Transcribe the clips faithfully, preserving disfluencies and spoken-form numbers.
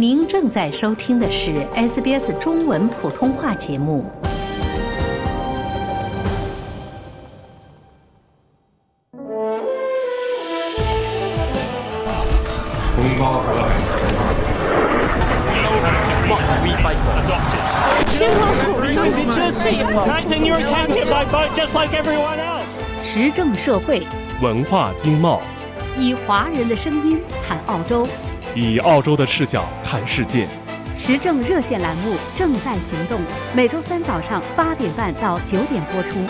您正在收听的是 S B S 中文普通话节目。 时政社会， 文化经贸， 以华人的声音谈澳洲， 以澳洲的视角看世界。 时政热线栏目正在行动，每周三早上八点半到九点播出。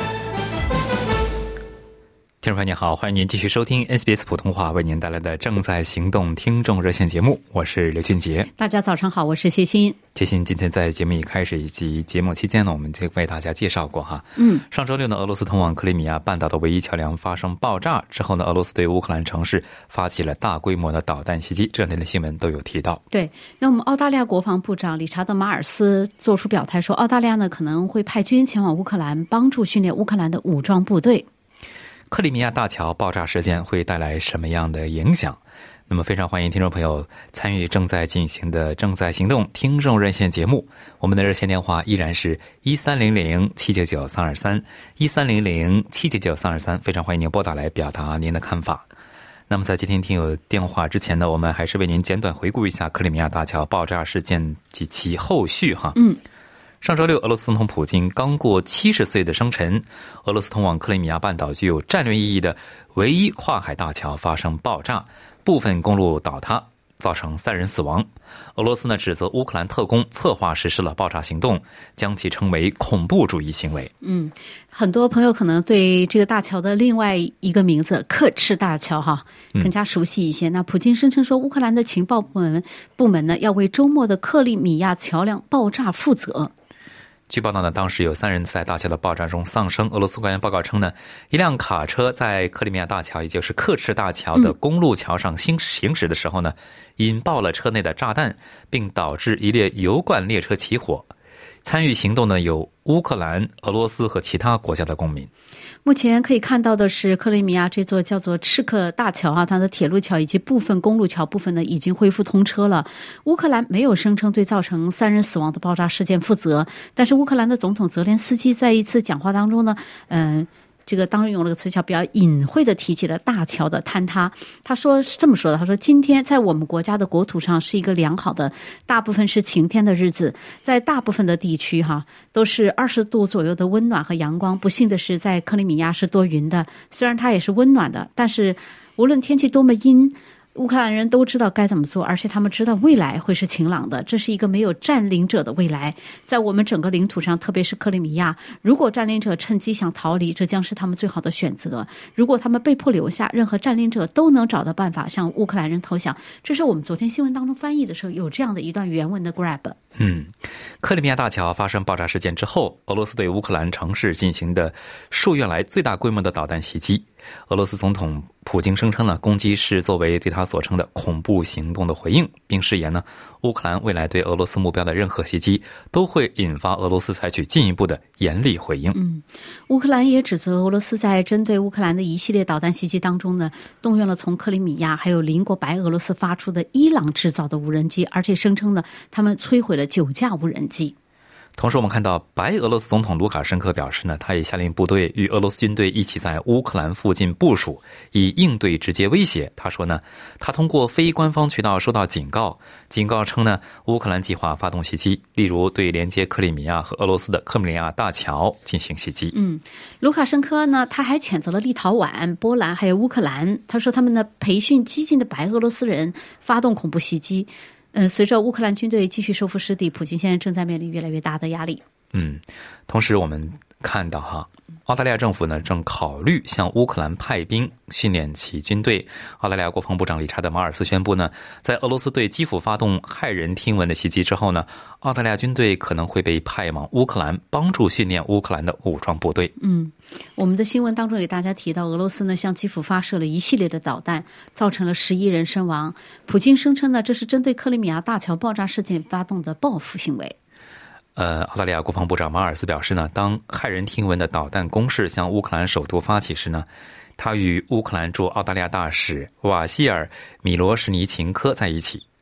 听众朋友您好，欢迎您继续收听 S B S 普通话为您带来的正在行动听众热线节目，我是刘俊杰。 大家早上好，我是谢欣。 谢欣今天在节目一开始以及节目期间呢，我们就为大家介绍过哈。 嗯， 上周六呢，俄罗斯通往克里米亚半岛的唯一桥梁发生爆炸之后呢，俄罗斯对乌克兰城市发起了大规模的导弹袭击，这两天的新闻都有提到。 对，那我们澳大利亚国防部长理查德·马尔斯做出表态说，澳大利亚呢可能会派军前往乌克兰，帮助训练乌克兰的武装部队。 克里米亚大桥爆炸事件会带来什么样的影响？那么非常欢迎听众朋友参与正在进行的正在行动听众热线节目，我们的热线电话依然是一三零零七九九三二三一三零零七九九三二三，非常欢迎您拨打来表达您的看法。那么在接听听友电话之前呢，我们还是为您简短回顾一下克里米亚大桥爆炸事件及其后续哈。 嗯。 上周六，俄罗斯总统普京刚过七十岁的生辰，俄罗斯通往克里米亚半岛具有战略意义的唯一跨海大桥发生爆炸，部分公路倒塌，造成三人死亡。俄罗斯呢指责乌克兰特工策划实施了爆炸行动，将其称为恐怖主义行为。 嗯，很多朋友可能对这个大桥的另外一个名字刻赤大桥哈更加熟悉一些。嗯、那普京声称说，乌克兰的情报部门部门呢要为周末的克里米亚桥梁爆炸负责。 据报道呢，当时有三人在大桥的爆炸中丧生。俄罗斯官员报告称呢，一辆卡车在克里米亚大桥，也就是刻赤大桥的公路桥上行行驶的时候呢，引爆了车内的炸弹，并导致一列油罐列车起火。参与行动呢有乌克兰、俄罗斯和其他国家的公民。 目前可以看到的是，克里米亚这座叫做赤克大桥啊，它的铁路桥以及部分公路桥部分呢已经恢复通车了。乌克兰没有声称对造成三人死亡的爆炸事件负责，但是乌克兰的总统泽连斯基在一次讲话当中呢，嗯、呃。这个当然用了个词叫比较隐晦的提起了大桥的坍塌。他说是这么说的，他说今天在我们国家的国土上是一个良好的，大部分是晴天的日子，在大部分的地区哈都是二十度左右的温暖和阳光。不幸的是在克里米亚是多云的，虽然它也是温暖的，但是无论天气多么阴，乌克兰人都知道该怎么做，而且他们知道未来会是晴朗的，这是一个没有占领者的未来。在我们整个领土上，特别是克里米亚，如果占领者趁机想逃离，这将是他们最好的选择。如果他们被迫留下，任何占领者都能找到办法向乌克兰人投降。这是我们昨天新闻当中翻译的时候有这样的一段原文的 grab。 嗯，克里米亚大桥发生爆炸事件之后，俄罗斯对乌克兰城市进行的数月来最大规模的导弹袭击。俄罗斯总统普京声称呢，攻击是作为对他所称的恐怖行动的回应，并誓言呢，乌克兰未来对俄罗斯目标的任何袭击都会引发俄罗斯采取进一步的严厉回应。 嗯，乌克兰也指责俄罗斯在针对乌克兰的一系列导弹袭击当中呢，动用了从克里米亚还有邻国白俄罗斯发出的伊朗制造的无人机，而且声称呢，他们摧毁了九架无人机。 同时我们看到白俄罗斯总统卢卡申科表示呢，他也下令部队与俄罗斯军队一起在乌克兰附近部署，以应对直接威胁。他说呢，他通过非官方渠道收到警告，警告称呢，乌克兰计划发动袭击，例如对连接克里米亚和俄罗斯的克里米亚大桥进行袭击。 嗯，卢卡申科呢，他还谴责了立陶宛、波兰还有乌克兰，他说他们呢培训激进的白俄罗斯人发动恐怖袭击。嗯，随着乌克兰军队继续收复失地，普京现在正在面临越来越大的压力。 嗯，同时我们看到哈，澳大利亚政府呢正考虑向乌克兰派兵训练其军队。澳大利亚国防部长理查德·马尔斯宣布呢，在俄罗斯对基辅发动骇人听闻的袭击之后呢，澳大利亚军队可能会被派往乌克兰帮助训练乌克兰的武装部队。 嗯，我们的新闻当中给大家提到，俄罗斯呢向基辅发射了一系列的导弹，造成了十一人身亡。普京声称呢，这是针对克里米亚大桥爆炸事件发动的报复行为。 呃，澳大利亚国防部长马尔斯表示呢，当骇人听闻的导弹攻势向乌克兰首都发起时呢，他与乌克兰驻澳大利亚大使瓦希尔·米罗什尼琴科在一起。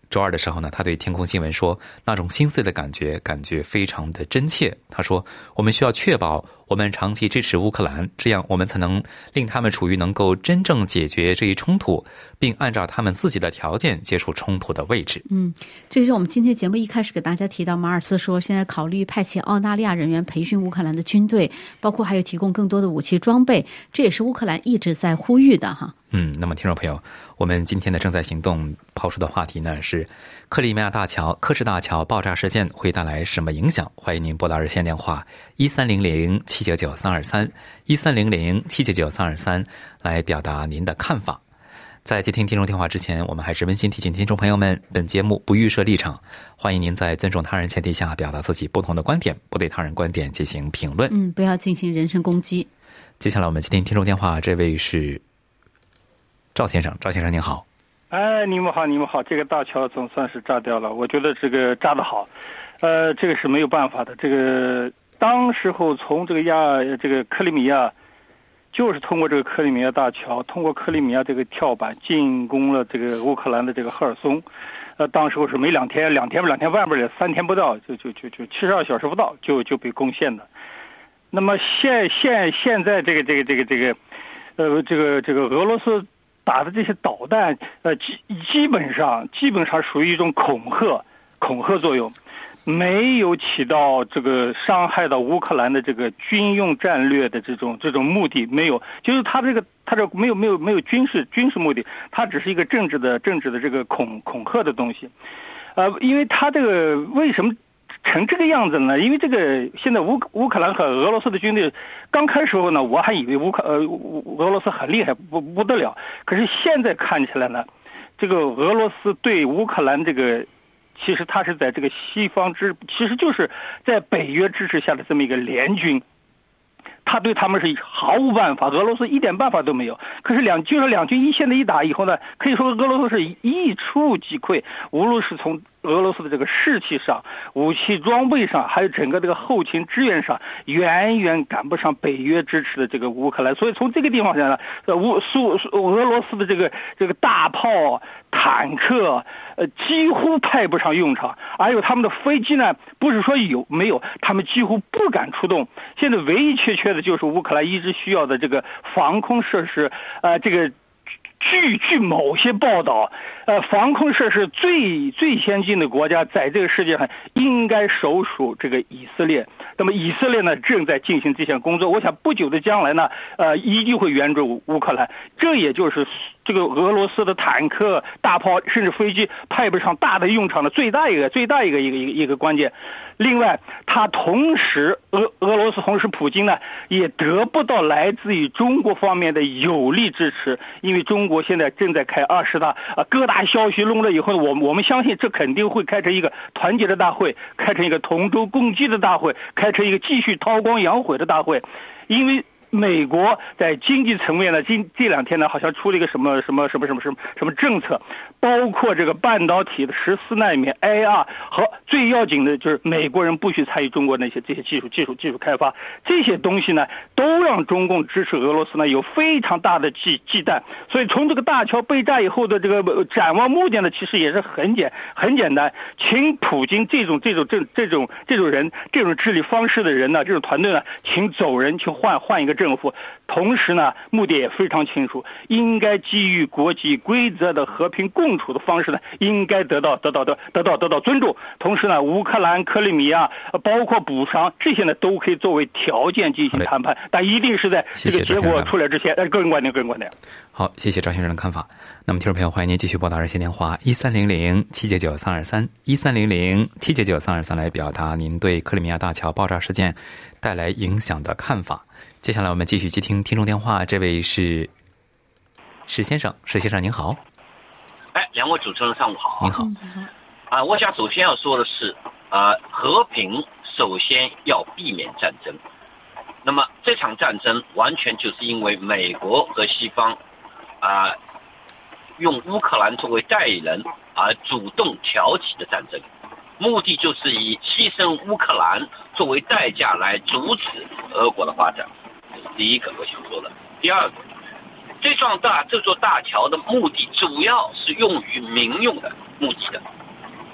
周二的时候呢，他对天空新闻说，那种心碎的感觉感觉非常的真切。他说，我们需要确保我们长期支持乌克兰，这样我们才能令他们处于能够真正解决这一冲突，并按照他们自己的条件结束冲突的位置。 嗯，这是我们今天节目一开始给大家提到，马尔斯说现在考虑派遣澳大利亚人员培训乌克兰的军队，包括还有提供更多的武器装备，这也是乌克兰一直在呼吁的哈。 嗯，那么听众朋友，我们今天的正在行动抛出的话题呢是克里米亚大桥科士大桥爆炸事件会带来什么影响？欢迎您拨打热线电话一三零零七九九三二三一三零零七九九三二三来表达您的看法。在接听听众电话之前，我们还是温馨提醒听众朋友们，本节目不预设立场，欢迎您在尊重他人前提下表达自己不同的观点，不对他人观点进行评论。 嗯，不要进行人身攻击。 接下来我们接听听众电话，这位是赵先生。赵先生您好。 哎，你们好，你们好，这个大桥总算是炸掉了，我觉得这个炸得好，呃，这个是没有办法的。这个当时候从这个亚这个克里米亚，就是通过这个克里米亚大桥，通过克里米亚这个跳板进攻了这个乌克兰的这个赫尔松，呃，当时候是没两天，两天不两天半不也三天不到，就就就就七十二小时不到就就被攻陷的。那么现现现在这个这个这个这个，呃，这个这个俄罗斯打的这些导弹，呃，基基本上基本上属于一种恐吓恐吓作用，没有起到这个伤害到乌克兰的这个军用战略的这种这种目的，没有，就是他这个他这没有没有没有军事军事目的，它只是一个政治的政治的这个恐恐吓的东西，呃，因为他这个为什么成这个样子呢？因为这个现在乌乌克兰和俄罗斯的军队刚开始时候呢，我还以为乌克呃俄罗斯很厉害不不得了，可是现在看起来呢，这个俄罗斯对乌克兰这个，其实他是在这个西方支，其实就是在北约支持下的这么一个联军。他对他们是毫无办法，俄罗斯一点办法都没有。可是两就是两军一线的一打以后呢，可以说俄罗斯是一触即溃，无论是从俄罗斯的这个士气上、武器装备上，还有整个这个后勤支援上，远远赶不上北约支持的这个乌克兰。所以从这个地方上呢，呃，乌苏俄罗斯的这个这个大炮、坦克，呃，几乎派不上用场。还有他们的飞机呢，不是说有没有，他们几乎不敢出动。现在唯一缺缺的就是乌克兰一直需要的这个防空设施，呃，这个。据据某些报道，呃，防空设施最最先进的国家在这个世界上应该首属这个以色列。那么以色列呢正在进行这项工作，我想不久的将来呢，呃，一定会援助乌克兰。这也就是这个俄罗斯的坦克、大炮甚至飞机派不上大的用场的最大一个最大一个一个一个一个关键。另外，他同时俄俄罗斯同时普京呢也得不到来自于中国方面的有力支持，因为中国现在正在开二十大啊，各大消息弄了以后，我我们相信这肯定会开成一个团结的大会，开成一个同舟共济的大会，开成一个继续韬光养晦的大会，因为。美国在经济层面呢，今这两天呢，好像出了一个什么什么什么什么什么什么政策，包括这个半导体的十四纳米 A R 和最要紧的就是美国人不许参与中国那些这些技术技术技术开发，这些东西呢，都让中共支持俄罗斯呢有非常大的忌忌惮。所以从这个大桥被炸以后的这个展望目的呢，其实也是很简很简单，请普京这种这种这这种这种人这种治理方式的人呢，这种团队呢，请走人，请换换一个政府。同时呢，目的也非常清楚，应该基于国际规则的和平共处的方式呢，应该得到得到得得到得到尊重。同时呢，乌克兰、克里米亚，包括补偿这些呢，都可以作为条件进行谈判，但一定是在这个结果出来之前。呃，个人观点，个人观点。 好，谢谢赵先生的看法。那么，听众朋友，欢迎您继续拨打热线电话一三零零七九九三二三一三零零七九九三二三来表达您对克里米亚大桥爆炸事件带来影响的看法。接下来我们继续接听听众电话，这位是史先生，史先生您好。 哎，两位主持人上午好。 您好。 啊、呃，我想首先要说的是，啊、呃，和平首先要避免战争。那么这场战争完全就是因为美国和西方，啊、呃，用乌克兰作为代理人而主动挑起的战争。目的就是以牺牲乌克兰作为代价来阻止俄国的发展，这是第一个我想说的。第二个，这幢大这座大桥的目的主要是用于民用的目的的，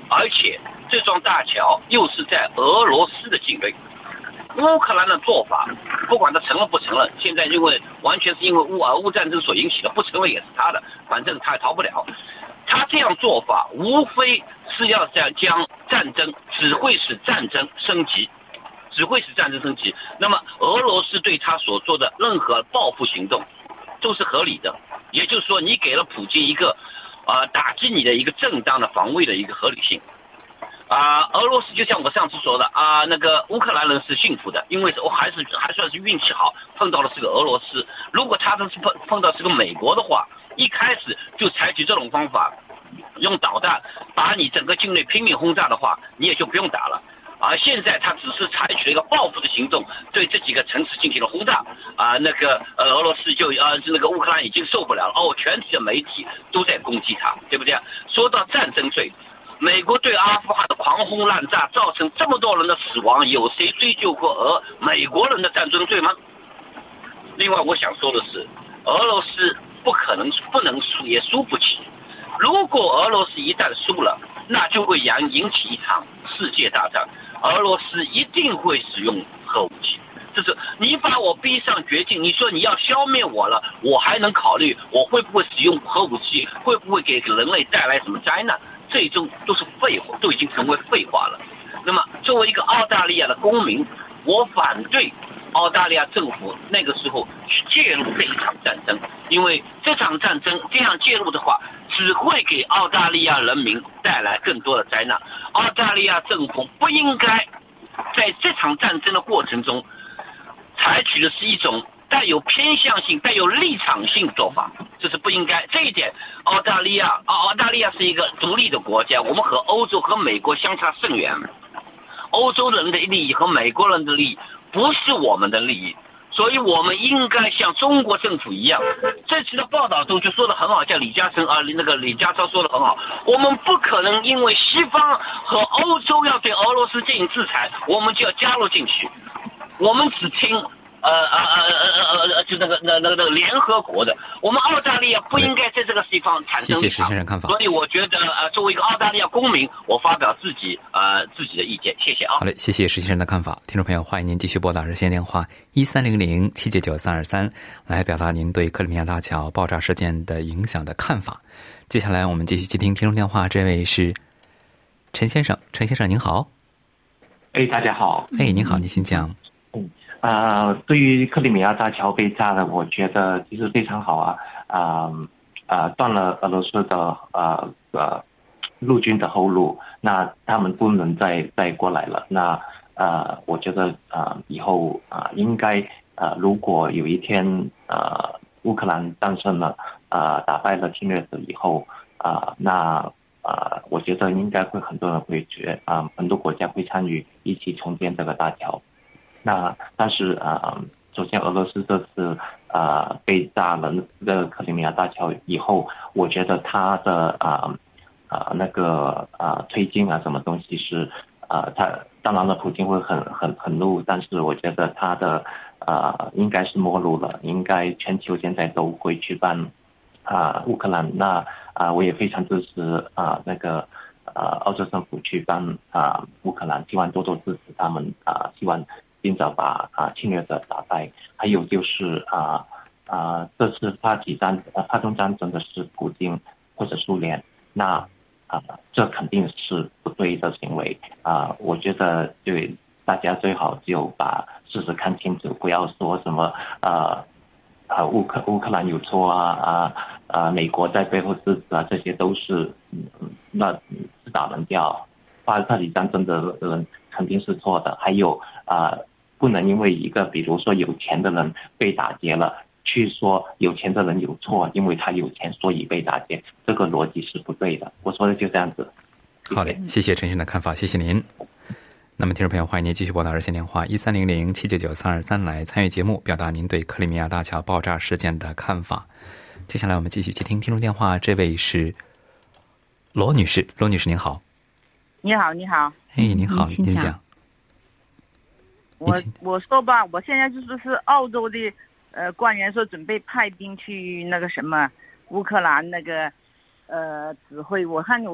而且这幢大桥又是在俄罗斯的境内。乌克兰的做法，不管他承认不承认，现在因为完全是因为乌俄乌战争所引起的，不承认也是他的，反正他也逃不了。他这样做法无非是要将将战争只会使战争升级，只会使战争升级。那么俄罗斯对他所做的任何报复行动都是合理的，也就是说，你给了普京一个呃打击你的一个正当的防卫的一个合理性。啊、呃，俄罗斯就像我上次说的啊、呃，那个乌克兰人是幸福的，因为我还是还算是运气好，碰到的是个俄罗斯。如果他是碰碰到是个美国的话，一开始就采取这种方法，用导弹把你整个境内拼命轰炸的话，你也就不用打了。而、啊、现在他只是采取了一个报复的行动，对这几个城市进行了轰炸。啊，那个呃，俄罗斯就啊，那个乌克兰已经受不了了。哦，全体的媒体都在攻击他，对不对？说到战争罪，美国对阿富汗的狂轰滥炸，造成这么多人的死亡，有谁追究过俄美国人的战争罪吗？另外，我想说的是，俄罗斯不可能不能输，也输不起。如果俄罗斯一旦输了，那就会引引起一场世界大战。俄罗斯一定会使用核武器，就是你把我逼上绝境，你说你要消灭我了，我还能考虑我会不会使用核武器，会不会给人类带来什么灾难，最终都是废话，都已经成为废话了。那么作为一个澳大利亚的公民，我反对澳大利亚政府那个时候去介入这一场战争，因为这场战争这样介入的话，只会给澳大利亚人民带来更多的灾难。澳大利亚政府不应该在这场战争的过程中采取的是一种带有偏向性、带有立场性做法，这是不应该。这一点，澳大利亚澳大利亚是一个独立的国家，我们和欧洲和美国相差甚远。欧洲人的利益和美国人的利益不是我们的利益，所以我们应该像中国政府一样。这次的报道中就说的很好，像李嘉诚啊，那个李家超说的很好，我们不可能因为西方和欧洲要对俄罗斯进行制裁，我们就要加入进去。我们只听呃呃呃呃呃呃，就那个那那个那个联合国的，我们澳大利亚不应该在这个地方产生立场。谢谢石先生看法。所以我觉得呃，作为一个澳大利亚公民，我发表自己呃自己的意见，谢谢啊。 好嘞，谢谢石先生的看法。听众朋友，欢迎您继续拨打热线电话一三零零七九九三二三来表达您对克里米亚大桥爆炸事件的影响的看法。接下来我们继续接听听众电话，这位是陈先生，陈先生您好。 哎，大家好。 哎，您好，您请讲。 啊、呃，对于克里米亚大桥被炸的，我觉得其实非常好啊，啊、呃、啊、呃，断了俄罗斯的呃呃陆军的后路，那他们不能再再过来了。那呃，我觉得呃以后啊、呃、应该呃如果有一天呃乌克兰战胜了，呃打败了侵略者以后啊、呃，那啊、呃、我觉得应该会很多人会觉啊、呃、很多国家会参与一起重建这个大桥。那但是啊、呃，首先俄罗斯这次啊、呃、被炸了这个克里米亚大桥以后，我觉得他的啊啊、呃呃、那个啊、呃、推进啊什么东西是啊、呃、他当然了，普京会很很很怒，但是我觉得他的啊、呃、应该是末路了，应该全球现在都会去帮啊、呃、乌克兰。那啊、呃、我也非常支持啊、呃、那个啊、呃、澳洲政府去帮啊、呃、乌克兰，希望多多支持他们啊、呃，希望尽早把啊侵略者打败。还有就是啊啊这次发起战呃发动战争的是普京或者苏联，那啊这肯定是不对的行为啊。我觉得对大家最好就把事实看清楚，不要说什么啊啊乌克乌克兰有错啊啊啊美国在背后支持啊，这些都是嗯那自打人家发发起战争的人肯定是错的。还有啊。不能因为一个比如说有钱的人被打劫了，去说有钱的人有错，因为他有钱所以被打劫，这个逻辑是不对的。我说的就这样子。 好嘞，谢谢陈先生的看法，谢谢您。那么听众朋友，欢迎您继续拨打热线电话一三零零七九九三二三来参与节目，表达您对克里米亚大桥爆炸事件的看法。接下来我们继续接听听众电话，这位是罗女士，罗女士您好。 你好，你好。 哎，您好，您讲。 我我说吧，我现在就是是澳洲的呃官员说准备派兵去那个什么乌克兰那个呃指挥，我看有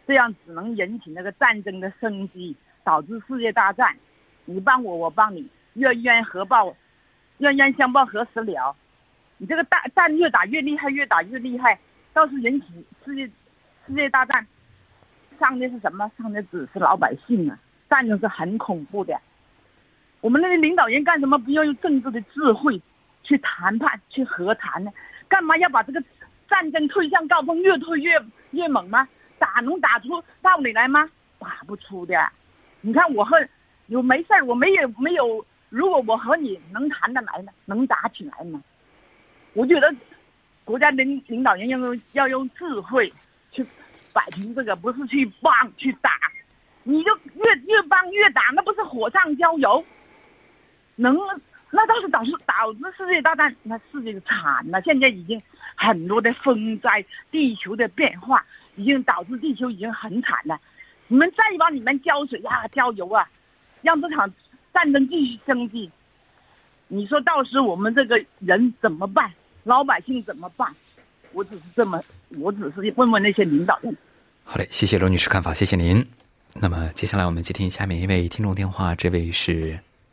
这样只能引起那个战争的升级，导致世界大战。你帮我，我帮你，冤冤合报，冤冤相报何时了？你这个大战越打越厉害，越打越厉害，倒是引起世界世界大战。伤的是什么？伤的只是老百姓啊！战争是很恐怖的。我们那些领导人干什么不要用政治的智慧去谈判、去和谈呢？干嘛要把这个战争推向高峰，越推越越猛吗？打能打出道理来吗？打不出的。你看我和有没事儿，我没有没有。如果我和你能谈得来呢，能打起来呢？我觉得国家领领导人要用要用智慧去摆平这个，不是去帮去打。你就越越帮越打，那不是火上浇油？能那倒是导致导致世界大战，那世界惨了。现在已经很多的风灾，地球的变化已经导致地球已经很惨了。你们再往里面浇水呀、浇油啊，让这场战争继续升级。你说到时我们这个人怎么办？老百姓怎么办？我只是这么，我只是问问那些领导人。 好嘞，谢谢罗女士看法，谢谢您。那么接下来我们接听下面一位听众电话，这位是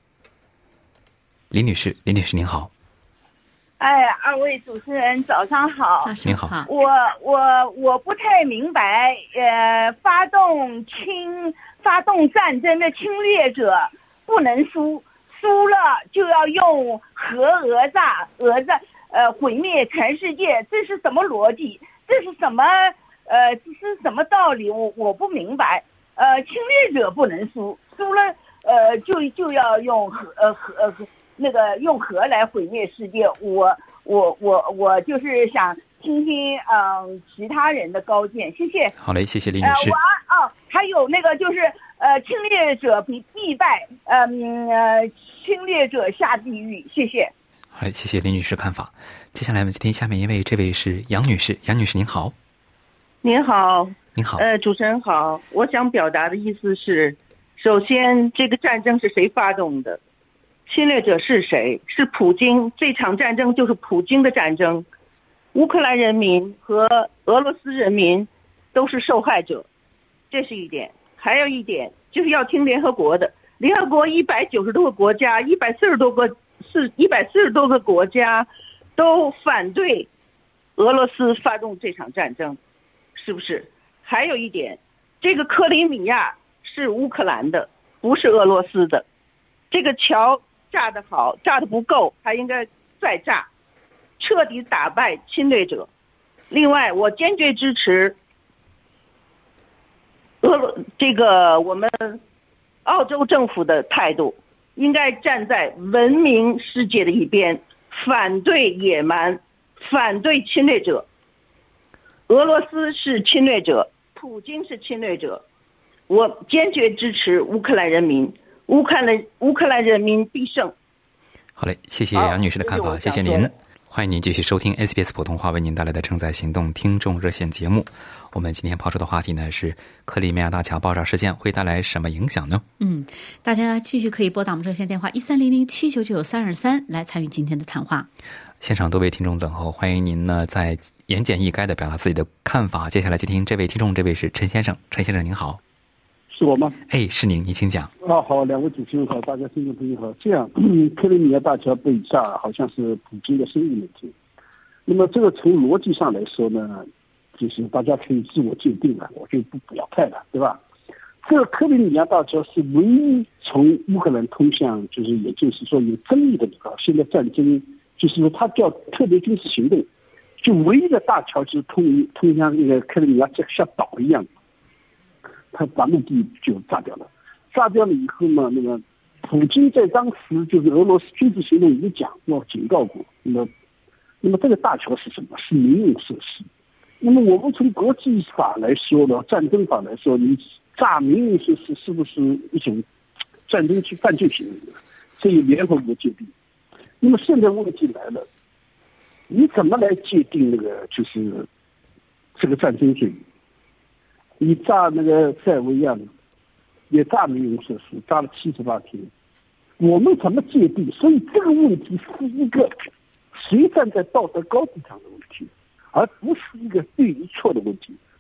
林女士。林女士您好。 哎，二位主持人早上好。 您好。 我我我不太明白，呃，发动侵发动战争的侵略者不能输，输了就要用核讹诈讹诈呃毁灭全世界，这是什么逻辑？这是什么呃这是什么道理？我我不明白。呃，侵略者不能输，输了呃就就要用核呃核呃那个用核来毁灭世界。我我我我就是想听听嗯、呃、其他人的高见，谢谢。 好嘞，谢谢李女士。 呃，我哦，还有那个就是呃侵略者必必败，嗯呃侵略者下地狱，谢谢。 好嘞，谢谢李女士看法。接下来我们听下面一位，这位是杨女士。杨女士您好。 您好。 您好。 呃，主持人好，我想表达的意思是，首先这个战争是谁发动的？侵略者是谁？是普京。这场战争就是普京的战争，乌克兰人民和俄罗斯人民都是受害者，这是一点。还有一点就是要听联合国的，联合国一百九十多个国家，一百四十多个是一百四十多个国家都反对俄罗斯发动这场战争，是不是？还有一点，这个克里米亚是乌克兰的，不是俄罗斯的。这个桥炸得好，炸得不够，还应该再炸，彻底打败侵略者。另外，我坚决支持俄罗这个我们澳洲政府的态度，应该站在文明世界的一边，反对野蛮，反对侵略者。俄罗斯是侵略者，普京是侵略者，我坚决支持乌克兰人民，乌克兰乌克兰人民必胜。 好嘞，谢谢杨女士的看法，谢谢您。欢迎您继续收听 S B S 普通话为您带来的正在行动听众热线节目。我们今天抛出的话题呢是克里米亚大桥爆炸事件会带来什么影响呢？ 嗯，大家继续可以拨打我们热线电话一三零零七九九三二三来参与今天的谈话。 现场多位听众等候，欢迎您呢在言简意赅的表达自己的看法。接下来接听这位听众，这位是陈先生。陈先生您好。 是我吗？ 哎，是您，您请讲。 啊，好，两位主持人好，大家听众朋友好。这样，克里米亚大桥被炸，好像是普京的生意问题。那么这个从逻辑上来说呢，就是大家可以自我界定了，我就不表态了，对吧？这个克里米亚大桥是唯一从乌克兰通向，就是也就是说有争议的地方。现在战争就是说它叫特别军事行动，就唯一的大桥就是通通向那个克里米亚，就像岛一样。他把陆地就炸掉了，炸掉了以后嘛，那个普京在当时就是俄罗斯军事行动已经讲过、警告过。那么，那么这个大桥是什么？是民用设施。那么我们从国际法来说呢，战争法来说，你炸民用设施是不是一种战争去犯罪行为？这有联合国界定。那么现在问题来了，你怎么来界定那个就是这个战争罪？你炸那个塞尔维亚呢，也炸民用设施，炸了七十八天。我们怎么界定？所以这个问题是一个谁站在道德高地上的问题，而不是一个对与错的问题。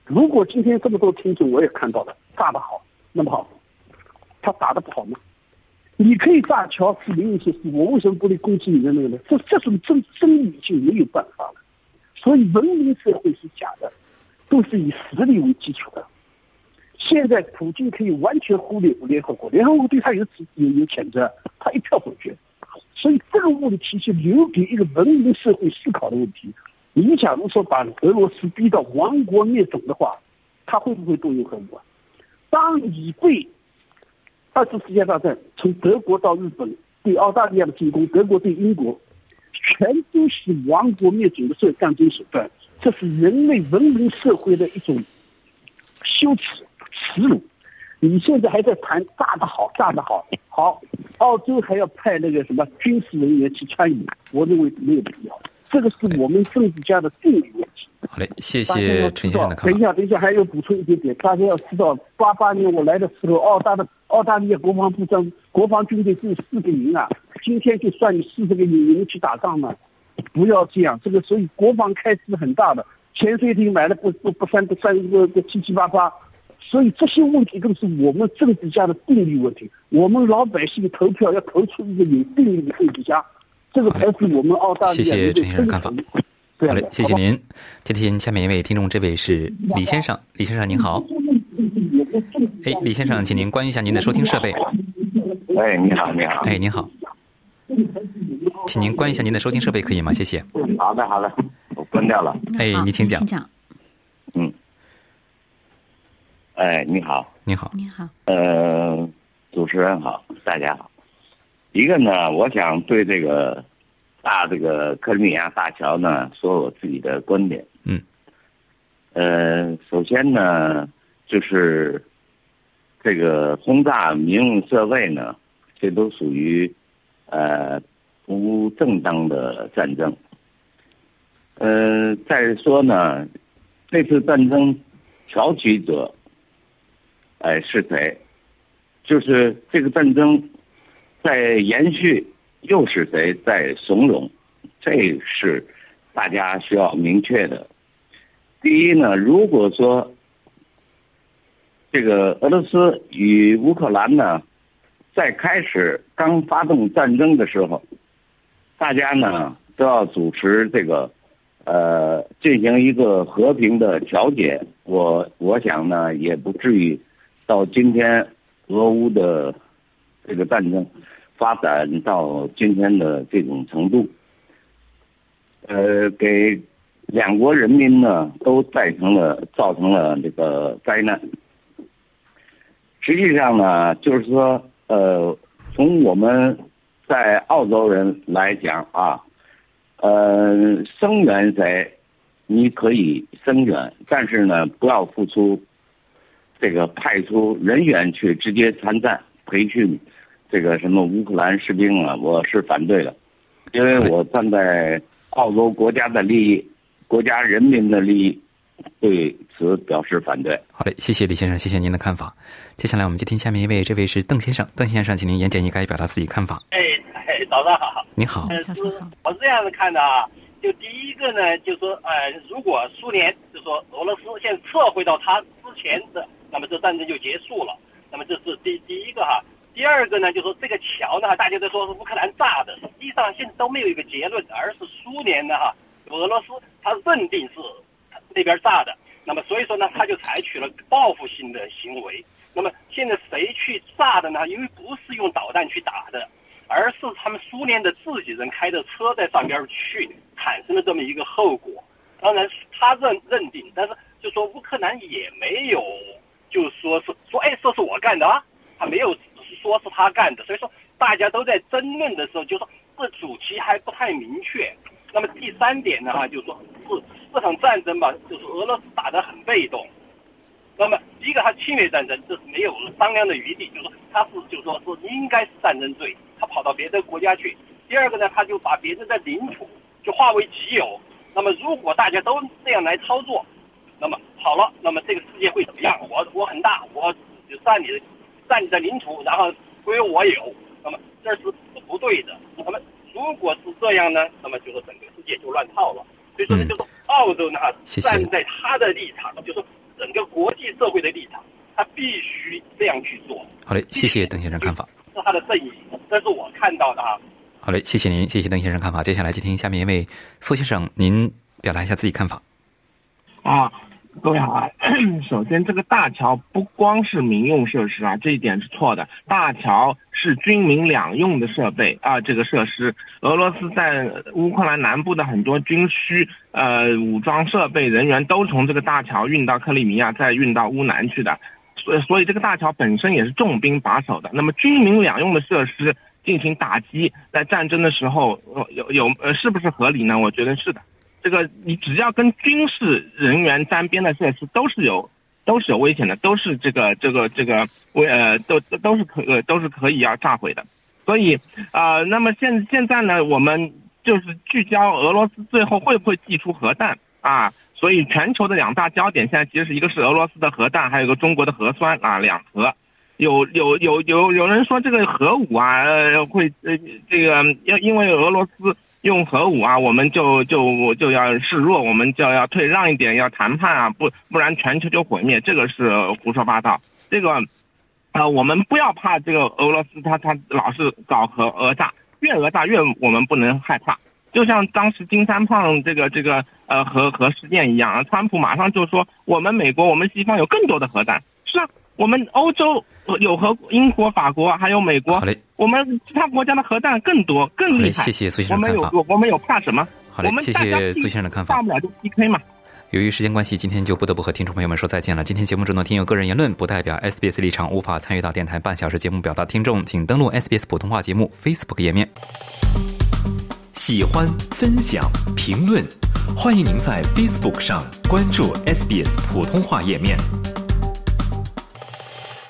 如果今天这么多听众我也看到了，炸得好，那么好，他打得不好吗？你可以炸桥是民营设施，我为什么不能攻击你的那个呢？这这种争争议已经没有办法了。所以文明社会是假的，都是以实力为基础的。现在普京可以完全忽略联合国，联合国对他有有有谴责，他一票否决。所以这个问题是留给一个文明社会思考的问题。你假如说把俄罗斯逼到亡国灭种的话，他会不会动用核武啊？当你对二次世界大战从德国到日本对澳大利亚的进攻，德国对英国，全都是亡国灭种的这战争手段，这是人类文明社会的一种羞耻耻辱。你现在还在谈炸得好，炸得好，好，澳洲还要派那个什么军事人员去参与，我认为没有必要。这个是我们政治家的定力问题。 好嘞，谢谢陈先生的看法。 等一下，等一下，还要补充一点点。大家要知道，八八年我来的时候，澳大的澳大利亚国防部长、国防军队只有四个营啊，今天就算你四十个营，你们去打仗嘛？不要这样，这个所以国防开支很大的，潜水艇买了不不不三不三个个七七八八，所以这些问题都是我们政治家的定力问题。我们老百姓投票要投出一个有定力的政治家。这个才是我们澳大利亚。 谢谢陈先生看法。好嘞，谢谢您。接听下面一位听众，这位是李先生。李先生您好。哎，李先生，请您关一下您的收听设备。 哎，你好，你好。 哎，您好。请您关一下您的收听设备，可以吗？谢谢。 好的，好的，我关掉了。 哎，你请讲。 请讲。 嗯。哎，你好。 你好。 你好。 呃，主持人好，大家好。一个呢，我想对这个大这个克里米亚大桥呢说我自己的观点。 嗯。 呃，首先呢，就是这个轰炸民用设备呢，这都属于呃不正当的战争。呃，再说呢，这次战争挑起者，哎、呃、是谁？就是这个战争。在延续，又是谁在怂恿？这是大家需要明确的。第一呢，如果说这个俄罗斯与乌克兰呢，在开始刚发动战争的时候，大家呢都要主持这个呃进行一个和平的调解。我我想呢，也不至于到今天俄乌的这个战争发展到今天的这种程度，呃，给两国人民呢都造成了造成了这个灾难。实际上呢，就是说，呃，从我们在澳洲人来讲啊，呃，声援谁，你可以声援，但是呢，不要付出这个派出人员去直接参战培训。这个什么乌克兰士兵啊，我是反对的，因为我站在澳洲国家的利益、国家人民的利益，对此表示反对。 好嘞，谢谢李先生，谢谢您的看法。接下来我们接听下面一位，这位是邓先生。邓先生，请您言简意赅表达自己看法。 哎哎，早上好。 你好。 呃，是我是这样子看的啊，就第一个呢，就是说，呃，如果苏联就说俄罗斯现在撤回到他之前的，那么这战争就结束了。那么这是第第一个哈。第二个呢，就是说这个桥呢，大家都说是乌克兰炸的，实际上现在都没有一个结论，而是苏联呢哈，俄罗斯他认定是那边炸的，那么所以说呢，他就采取了报复性的行为。那么现在谁去炸的呢？因为不是用导弹去打的，而是他们苏联的自己人开着车在上边去，产生了这么一个后果。当然他认认定，但是就说乌克兰也没有就说是说哎这是我干的啊，他没有说是他干的，所以说大家都在争论的时候，就说这主题还不太明确。那么第三点呢，哈，就是说是这场战争吧，就是俄罗斯打得很被动。那么第一个，他侵略战争，这是没有商量的余地，就是说他是就说是应该是战争罪，他跑到别的国家去。第二个呢，他就把别人的领土就化为己有。那么如果大家都这样来操作，那么好了，那么这个世界会怎么样？我我很大，我就占你的。占你的领土，然后归我有，那么这是不对的。那么如果是这样呢，那么就是整个世界就乱套了。所以说呢，就是澳洲呢，站在他的立场，就是整个国际社会的立场，他必须这样去做。 好嘞，谢谢邓先生看法。 是他的正义，这是我看到的啊。 好嘞，谢谢您，谢谢邓先生看法。接下来接听下面一位苏先生，您表达一下自己看法。 啊，各位好啊。首先，这个大桥不光是民用设施啊，这一点是错的。大桥是军民两用的设备啊，这个设施，俄罗斯在乌克兰南部的很多军需、呃武装设备人员都从这个大桥运到克里米亚，再运到乌南去的。所以，所以这个大桥本身也是重兵把守的。那么，军民两用的设施进行打击，在战争的时候有有呃是不是合理呢？我觉得是的。这个你只要跟军事人员沾边的设施都是有都是有危险的，都是这个这个这个危呃都都是可呃都是可以要炸毁的。所以啊、呃，那么现现在呢，我们就是聚焦俄罗斯最后会不会祭出核弹啊？所以全球的两大焦点现在其实是一个是俄罗斯的核弹，还有一个中国的核酸啊，两核。有有有有有人说这个核武啊，呃、会呃这个要因为俄罗斯用核武啊，我们就就就要示弱，我们就要退让一点，要谈判啊，不不然全球就毁灭，这个是胡说八道。这个呃，我们不要怕这个俄罗斯他他老是搞核讹诈，越讹诈越我们不能害怕。就像当时金三胖这个这个呃核核事件一样，川普马上就说我们美国我们西方有更多的核弹。是啊，我们欧洲有核，英国、法国还有美国，我们其他国家的核弹更多更厉害。 谢谢苏先生的看法。 我们有我们有怕什么？ 好嘞，谢谢苏先生的看法。 大不了就 P K 嘛。 由于时间关系，今天就不得不和听众朋友们说再见了。今天节目中的听友个人言论不代表 S B S 立场，无法参与到电台半小时节目表达听众，请登录 S B S 普通话节目 Facebook 页面。 喜欢、分享、评论，欢迎您在 Facebook 上关注 S B S 普通话页面。